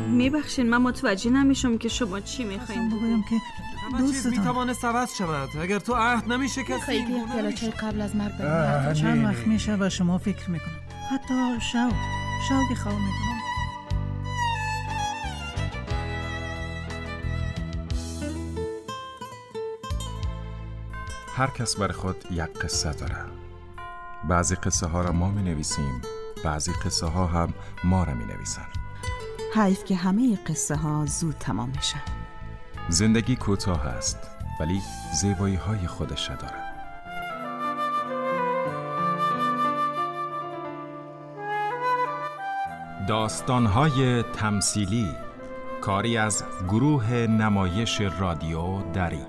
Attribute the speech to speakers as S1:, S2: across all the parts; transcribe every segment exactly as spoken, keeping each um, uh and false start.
S1: میبخشین من متوجه نمیشم که شما چی میخواین
S2: بگویم که
S3: دوستتان میتوانه عوض شود اگر تو عهد نمیشه کسی
S4: خیلی که پیالا چای قبل از مرگ بریم.
S2: چند وقت میشه و شما فکر میکنم حتی شو شو که خواه میکنم.
S5: هر کس برای خود یک قصه داره. بعضی قصه ها را ما می نویسیم، بعضی قصه ها هم ما را می نویسن.
S6: حیف که همه قصه ها زود تمام میشن.
S5: زندگی کوتاه است ولی زیبایی های خودش داره. داستان های تمثیلی، کاری از گروه نمایش رادیو دری.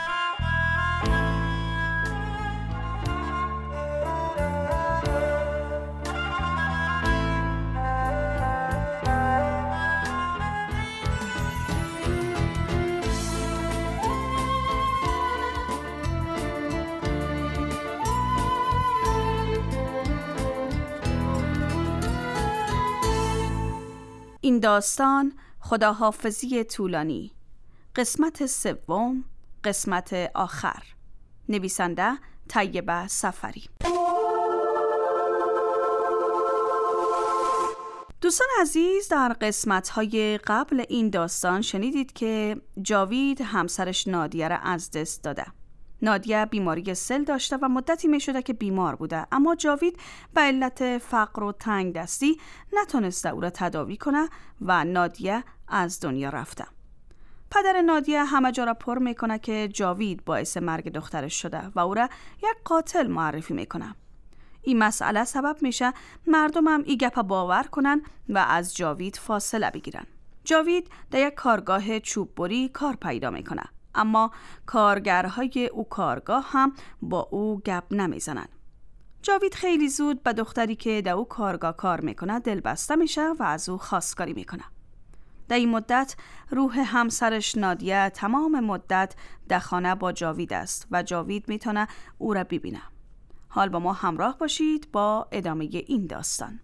S1: این داستان خداحافظی طولانی، قسمت سوم، قسمت آخر. نویسنده طیبه صفری. دوستان عزیز، در قسمت‌های قبل این داستان شنیدید که جاوید همسرش نادیه را از دست داده. نادیه بیماری سل داشته و مدتی می شده که بیمار بوده، اما جاوید به علت فقر و تنگ دستی نتونسته او را تداوی کنه و نادیه از دنیا رفته. پدر نادیه همه جا را پر میکنه که جاوید باعث مرگ دخترش شده و او را یک قاتل معرفی میکنه. این مسئله سبب میشه مردم هم این گپ باور کنن و از جاوید فاصله بگیرن. جاوید در یک کارگاه چوب بری کار پیدا میکنه، اما کارگرهای او کارگاه هم با او گپ نمیزنن. جاوید خیلی زود به دختری که در او کارگاه کار میکنه دل بسته میشه و از او خواستگاری میکنه. در این مدت روح همسرش نادیه تمام مدت در خانه با جاوید است و جاوید میتونه او را ببینه. حال با ما همراه باشید با ادامه این داستان.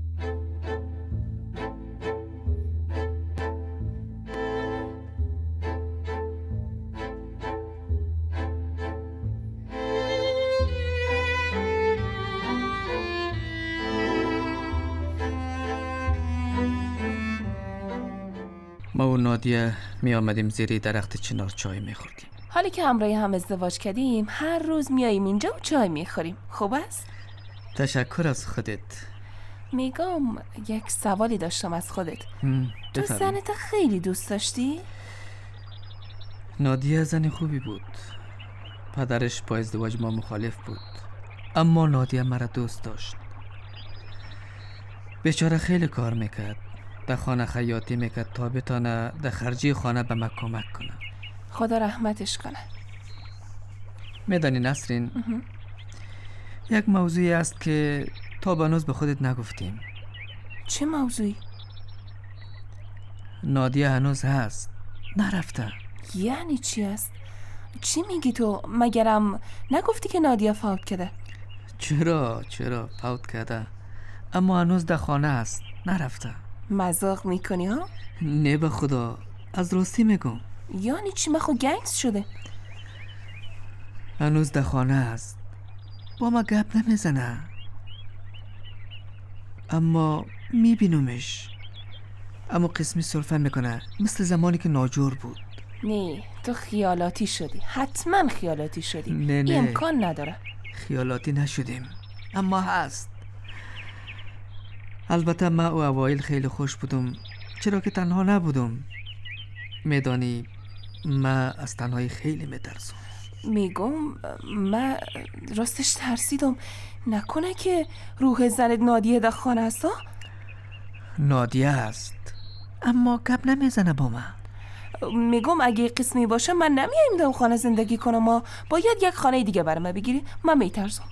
S7: ما و نادیه می آمدیم زیر درخت چنار چای می خوردیم.
S4: حالی که همراه هم ازدواج کردیم هر روز میاییم اینجا و چای می خوریم. خوب است؟
S7: تشکر از خودت.
S4: میگم یک سوالی داشتم از خودت. تو زنت خیلی دوست داشتی؟
S7: نادیه زن خوبی بود. پدرش با ازدواج ما مخالف بود، اما نادیه مرا دوست داشت. بیچاره خیلی کار میکرد، در خانه خیاطی میکرد تا بتانه در خرجی خانه به من کمک کنه.
S4: خدا رحمتش کنه.
S7: میدانی نسرین، یک موضوعی است که تا بنوز به خودت نگفتیم.
S4: چه موضوعی؟
S7: نادیه هنوز هست، نرفته.
S4: یعنی چی است؟ چی میگی تو؟ مگرم نگفتی که نادیه فوت کرده؟
S7: چرا چرا فوت کرده، اما هنوز در خانه است، نرفته.
S4: مزاق میکنی ها؟
S7: نه به خدا، از راستی میگم.
S4: یعنی چی؟ مخو گنگس شده؟
S7: هنوز در خانه است، با ما گپ نمیزنه، اما میبینمش، اما قسمی سرفه میکنه مثل زمانی که ناجور بود.
S4: نه تو خیالاتی شدی، حتما خیالاتی شدی.
S7: نه نه،
S4: امکان نداره.
S7: خیالاتی نشدیم، اما هست. البته من او اوایل خیلی خوش بودم، چرا که تنها نبودم. میدانی من از تنهایی خیلی میترسم.
S4: میگم من راستش ترسیدم نکنه که روح زنت نادیه در خانه است.
S7: نادیه است، اما گپ نمیزنه با من.
S4: میگم اگه قسمی باشه من نمیایم در خانه زندگی کنم، ما باید یک خانه دیگه برام بگیری. من میترسم.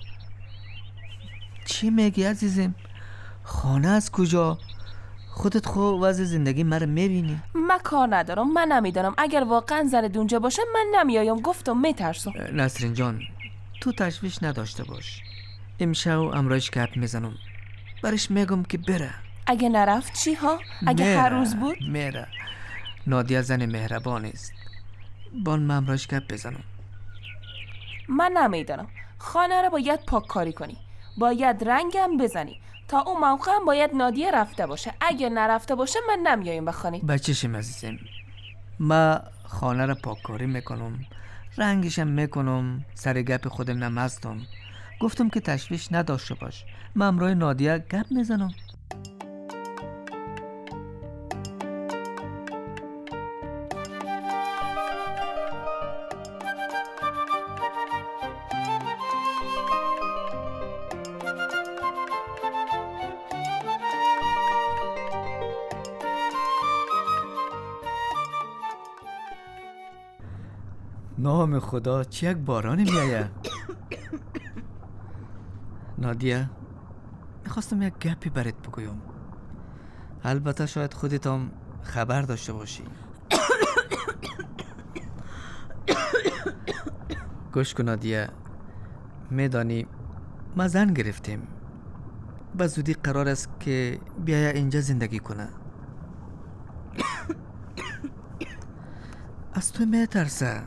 S7: چی میگی عزیزم؟ خانه از کجا؟ خودت خو وضع زندگی مرا میبینی؟
S4: من کار ندارم، من نمیدانم. اگر واقعا زنت اونجا باشه من نمیایم، گفتم میترسم.
S7: نسرین جان تو تشویش نداشته باش، امشب امرایش گپ میزنم، برش میگم که بره.
S4: اگه نرفت چی ها؟ اگه هر روز بود؟
S7: میره. نادیه زن مهربانی است. بان من امراش گپ بزنم.
S4: من نمیدانم. خانه رو باید پاک کاری کنی، باید رنگم بزنی. تا اون موقع هم باید نادیه رفته باشه. اگه نرفته باشه من نمیایم به خانه.
S7: بچه‌شم عزیزم، ما خانه رو پاک کاری میکنم، رنگشم میکنم، سر گپ خودم نمستم. گفتم که تشویش نداشته باش، من امرای نادیه گپ میزنم. نام خدا، چه یک بارانی میایه. نادیه، میخواستم یک گپی برات بگویم. البته شاید خودت هم خبر داشته باشی. گوش کن نادیه، میدانی ما زن گرفتیم، به زودی قرار است که بیایه اینجا زندگی کنه. از تو میترسه.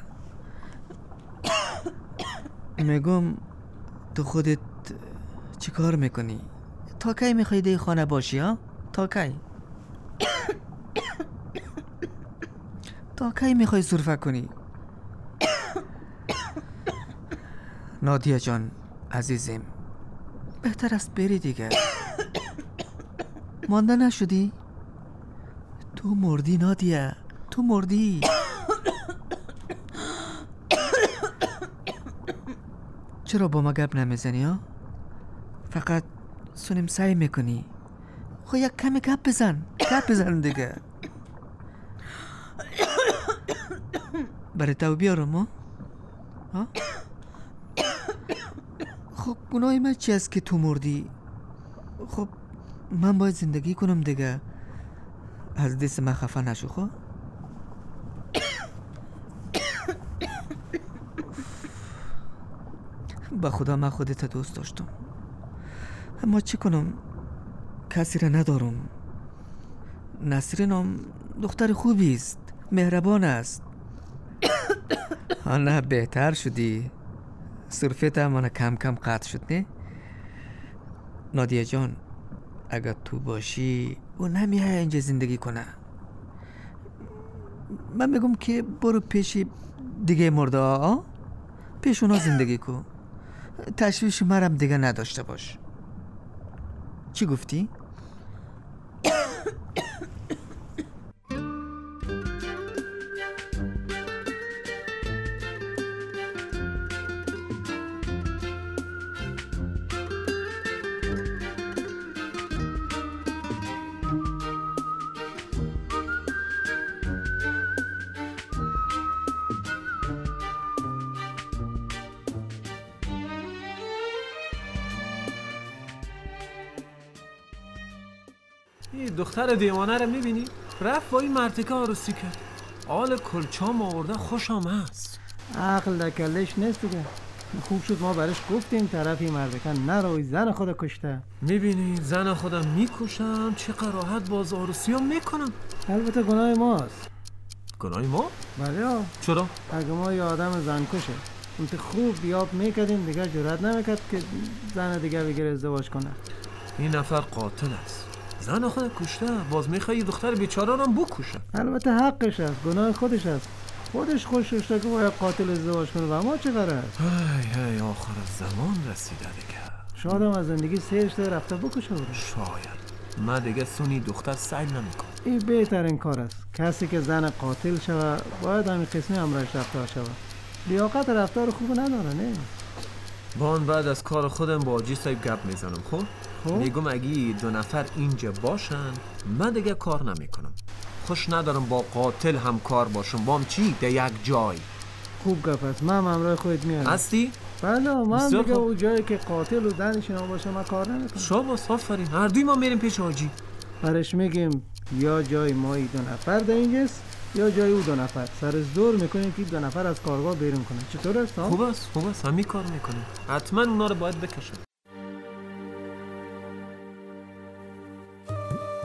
S7: میگم تو خودت چی کار میکنی؟ تا کی میخوای دی خانه باشی ها؟ تا کی؟ تا کی میخوای سرفه کنی؟ نادیه جان عزیزم، بهتر است بری دیگه. مانده نشدی؟ تو مردی نادیه، تو مردی. چرا با ما گپ نمیزنی ها؟ فقط سونیم سعی میکنی. خب یک کمی گپ بزن، گپ بزن دیگه. برای تو بیارم ها؟ ها؟ خب گناه من چی است که تو مردی؟ خب من باید زندگی کنم دیگه. از دست من خفه نشو. خب با خدا من خودت دوست داشتم، اما چی کنم، کسی را ندارم. نسرینم دختر خوبی است، مهربان است. آنه بهتر شدی، صرفت هم کم کم قطع شد نه؟ نادیه جان اگر تو باشی او نمیه اینجا زندگی کنه. من میگم که برو پیشی دیگه مرده ها، پیش اونا زندگی کن، تشویش مرم دیگه نداشته باش. چی گفتی؟
S3: این دختر دیوانه رو میبینی؟ رفت با این مرتکه عروسی کرد. آل کلچام آورده، خوشم هست.
S2: عقل در کلش نیست دیگه. خوب شد ما برش گفتیم طرفی مردکن نروی زن خود کشته.
S3: میبینی زن خودم میکشم، چه قراحت باز عروسی هم میکنم.
S2: البته گناه ماست.
S3: گناه ما؟
S2: بله ها.
S3: چرا؟
S2: اگه ما یه آدم زن کشه اونت خوب بیاب میکردیم دیگه جرات نمیکرد که زن دیگه بگیر ازدواج کنه.
S3: این نفر قاتل است، زن خود کشته، باز میخوای دختر بیچاره رو هم بکشه.
S2: البته حقش است، گناه خودش است. خودش خوش شده که باید قاتل ازدواج کنه و ما چه قرار؟
S3: های های آخر زمان رسیده دیگه.
S2: شاید هم از زندگی سیرش ده رفته بکشه بوده.
S3: شاید. من دیگه سونی دختر سعی نمیکنم.
S2: این بهترین کار است. کسی که زن قاتل شوه باید همین قسمی امرش رفتار شوه. لیاقت رفتار خوب نداره نه؟
S3: بان بعد از کار خودم با آجی صاحب گپ میزنم. خب؟ خب؟ میگم اگه دو نفر اینجا باشن من دیگه کار نمیکنم. خوش ندارم با قاتل هم کار باشم. بام چی؟ ده یک جای.
S2: خوب گپ است. من امرای خودت میارم.
S3: هستی؟
S2: بله من دیگه اون جایی که قاتل و زنش اینا باشه من کار نمیکنم.
S3: شاباس، آفرین. هر دوی ما میریم پیش آجی.
S2: برش میگیم یا جای ما دو نفر در اینجاست یا جای او دو نفر. سر زور میکنیم که دو نفر از کارگاه بیرون کنه. چطور است؟
S3: خوب است، خوب است. همین کار میکنیم. حتما اونا رو باید بکشم.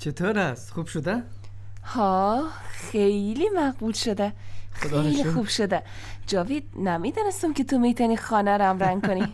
S7: چطور است؟ خوب شده؟
S4: ها خیلی مقبول شده،
S7: خدا
S4: خیلی
S7: رو
S4: خوب شده. جاوید نمیدونستم که تو میتونی خانه رو هم رنگ کنی.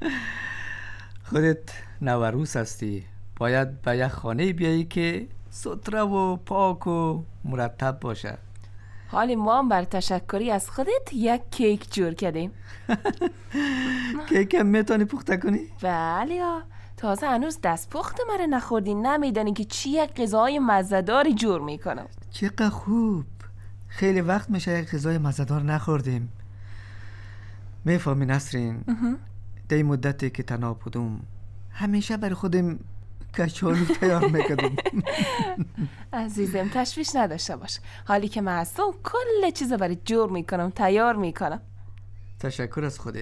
S7: خودت نوروس هستی، باید به یک خانه بیایی که ستره و پاک و مرتب باشه.
S4: حالی ما هم بر تشکری از خودت یک کیک جور کردیم.
S7: کیک هم میتونی پخته کنی؟
S4: بله ها، تازه هنوز دست پخت مرا نخوردی، نمیدانی که چی یک غذای مزه‌داری جور میکنم.
S7: چقدر خوب. خیلی وقت میشه یک غذای مزه‌دار نخوردیم. میفهمی نسرین، دی مدتی که تنها بودم همیشه برای خودم کچالو تیار میکردم.
S4: عزیزم تشویش نداشته باش، حالی که من هستم کل چیز برای جور میکنم، تیار میکنم.
S7: تشکر از خودت.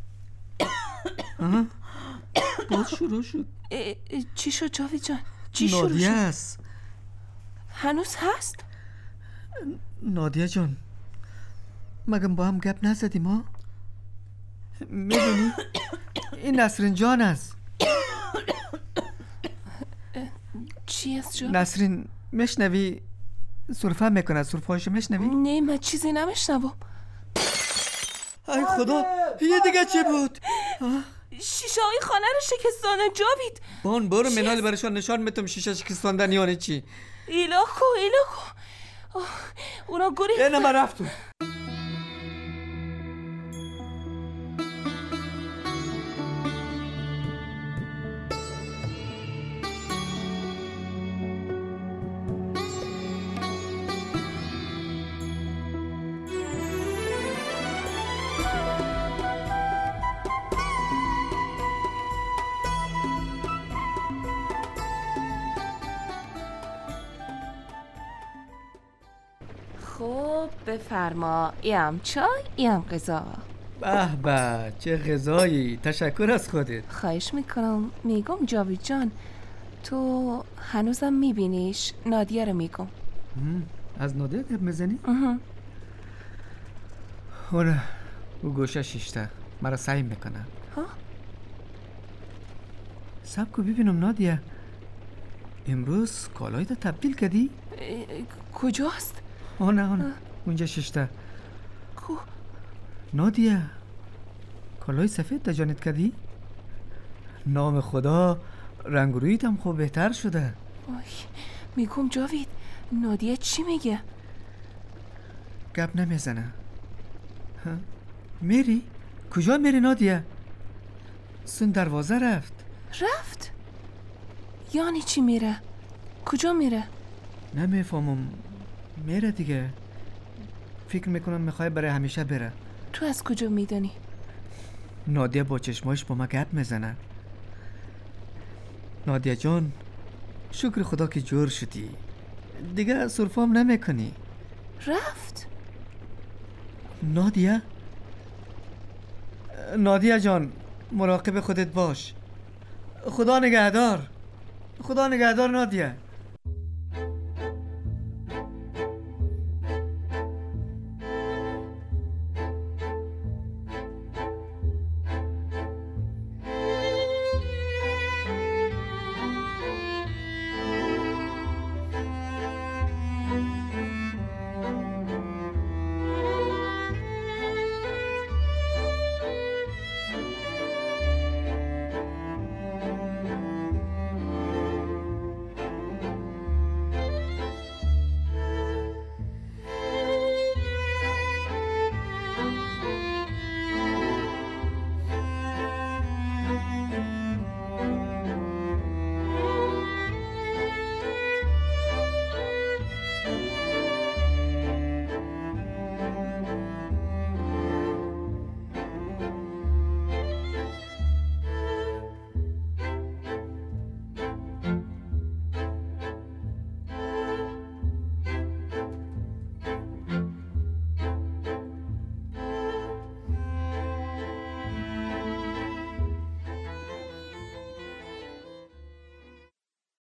S7: آه، باز شروع شد.
S4: اه، اه، چی شد جاوید جان؟ چی شروع
S7: نادیه
S4: شد؟
S7: است.
S4: هنوز هست؟
S7: نادیه جان، مگم با هم گپ نزدیم ها؟ میدونی این نسرین جان است.
S4: چی است جان؟
S7: نسرین میشنوی؟ سرفه میکنه، سرفهاشو میشنوی؟
S4: نه من چیزی نمیشنوم.
S7: ای خدا، یه دیگه چی بود؟
S4: شیشه های خانه رو شکستانه جاوید.
S7: بان برو منال برشان نشان میتم شیشه شکستاندن یعنی چی.
S4: ایلاکو ایلاکو آه، اونا گوری.
S7: اینه من رفتم.
S4: خب بفرما، یم چای یم غذا.
S7: به به چه غذایی، تشکر از خودت.
S4: خواهش میکنم. میگم جاوید جان، تو هنوزم میبینیش؟ نادیه رو میگم.
S7: از نادیه گپ میزنی؟ اون او گوشه شیشته مرا سعی میکنه.
S4: ها؟
S7: سب کو ببینم نادیه، امروز کالایت تبدیل کردی؟
S4: کجاست؟
S7: آنه آنه اونجا شیشته.
S4: کو؟
S7: نادیه کالای سفید دجانت کردی؟ نام خدا، رنگ رویت هم خوب بهتر شده.
S4: آی میگم جاوید، نادیه چی میگه؟
S7: گپ نمیزنه. میری؟ کجا میری نادیه؟ سن دروازه رفت.
S4: رفت؟ یعنی چی میره؟ کجا میره؟
S7: نمیفهمم. میره دیگه. فکر میکنم میخوای برای همیشه بره.
S4: تو از کجا میدانی؟
S7: نادیه با چشماش با ما گپ میزنه. نادیه جان، شکر خدا که جور شدی، دیگه سرفام نمیکنی.
S4: رفت؟
S7: نادیه نادیه جان، مراقب خودت باش. خدا نگهدار. خدا نگهدار نادیه.